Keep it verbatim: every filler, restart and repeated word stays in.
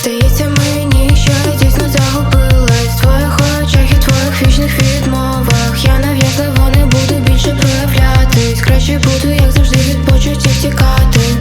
Здається мені, що я дійсно загубилась в твоїх очах і твоїх вічних відмовах. Я нав'язливо не буду більше проявлятись, краще буду, як завжди, від почуттів тікати.